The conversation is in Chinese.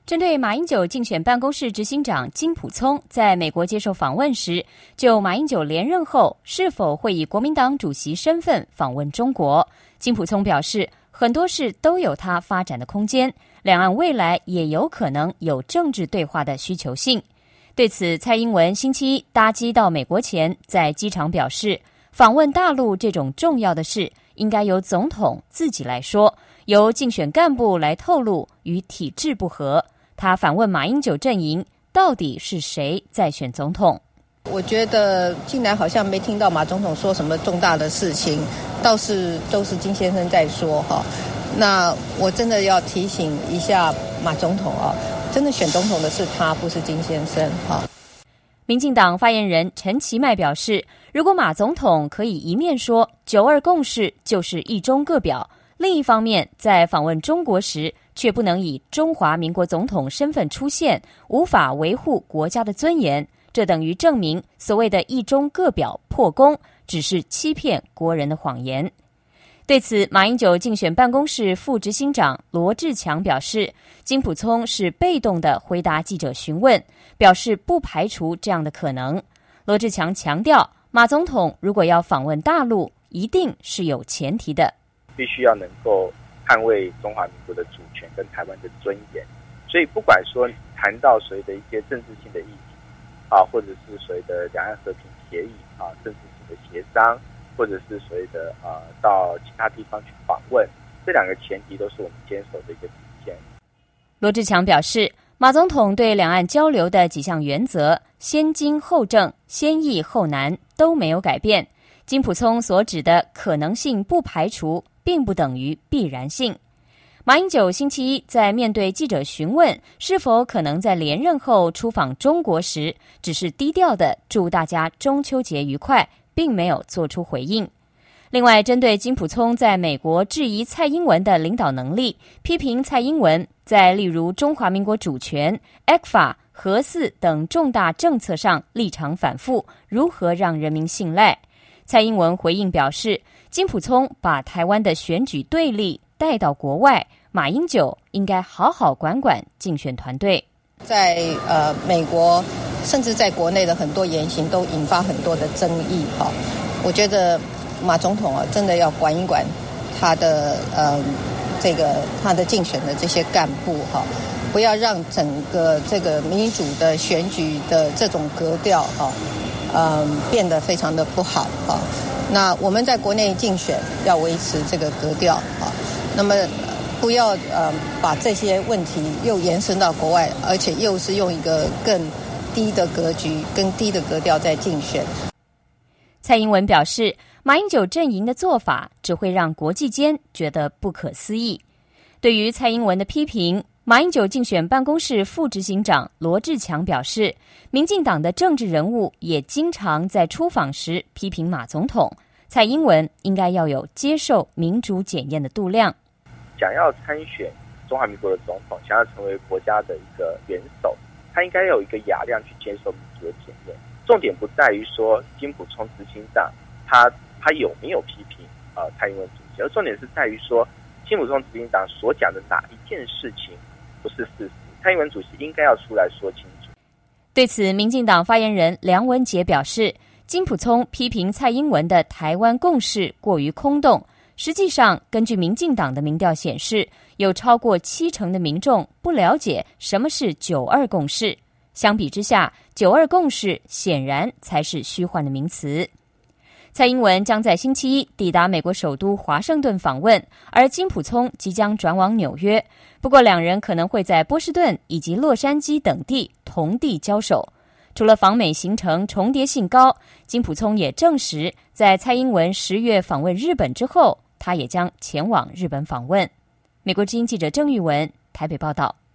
针对马英九竞选办公室执行长金溥聪在美国接受访问时，就马英九连任后是否会以国民党主席身份访问中国，金溥聪表示，很多事都有他发展的空间，两岸未来也有可能有政治对话的需求性。对此，蔡英文星期一搭机到美国前，在机场表示，访问大陆这种重要的事，应该由总统自己来说，由竞选干部来透露，与体制不合。他反问马英九阵营，到底是谁在选总统？ 我觉得近来好像没听到马总统说什么重大的事情，倒是都是金先生在说哈。那我真的要提醒一下马总统啊，真的选总统的是他，不是金先生哈。 民进党发言人陈其迈表示，如果马总统可以一面说9·2共识就是一中各表，另一方面在访问中国时却不能以中华民国总统身份出现，无法维护国家的尊严，这等于证明所谓的一中各表破功，只是欺骗国人的谎言。对此，马英九竞选办公室副执行长罗志强表示，金溥聪是被动的回答记者询问，表示不排除这样的可能。罗志强强调，马总统如果要访问大陆，一定是有前提的， 必须要能够捍卫中华民国的主权跟台湾的尊严。所以不管说谈到所谓的一些政治性的议题啊，或者是所谓的两岸和平协议啊，政治性的协商，或者是所谓的到其他地方去访问，这两个前提都是我们坚守的一个底线。 罗志强表示，马总统对两岸交流的几项原则，先经后正、先易后难都没有改变。金溥聪所指的可能性不排除，并不等于必然性。马英九星期一在面对记者询问是否可能在连任后出访中国时，只是低调的祝大家中秋节愉快，并没有做出回应。另外，针对金溥聪在美国质疑蔡英文的领导能力，批评蔡英文在例如中华民国主权、ECFA、核四等重大政策上立场反复，如何让人民信赖？蔡英文回应表示，金溥聪把台湾的选举对立带到国外，马英九应该好好管管竞选团队。 在美国，甚至在国内的很多言行都引发很多的争议哈。我觉得马总统啊，真的要管一管他的他的竞选的这些干部哈，不要让整个这个民主的选举的这种格调哈，变得非常的不好哈。那我们在国内竞选要维持这个格调啊，那么不要把这些问题又延伸到国外，而且又是用一个更低的格局、更低的格调在竞选。 蔡英文表示，马英九阵营的做法只会让国际间觉得不可思议。对于蔡英文的批评，马英九竞选办公室副执行长罗志强表示，民进党的政治人物也经常在出访时批评马总统，蔡英文应该要有接受民主检验的度量。 想要参选中华民国的总统，想要成为国家的一个元首，他应该有一个雅量去接受民主的检验。重点不在于说金溥聪执行长他有没有批评蔡英文主席，而重点是在于说金溥聪执行长所讲的哪一件事情不是事实，蔡英文主席应该要出来说清楚。 对此，民进党发言人梁文杰表示，金溥聪批评蔡英文的台湾共识过于空洞，实际上根据民进党的民调显示，有超过70%的民众不了解什么是9·2共识。相比之下，9·2共识显然才是虚幻的名词。蔡英文将在星期一抵达美国首都华盛顿访问，而金溥聪即将转往纽约。不过两人可能会在波士顿以及洛杉矶等地同地交手。除了访美行程重叠性高，金溥聪也证实，在蔡英文10月访问日本之后，他也将前往日本访问。美国之音记者郑玉文台北报道。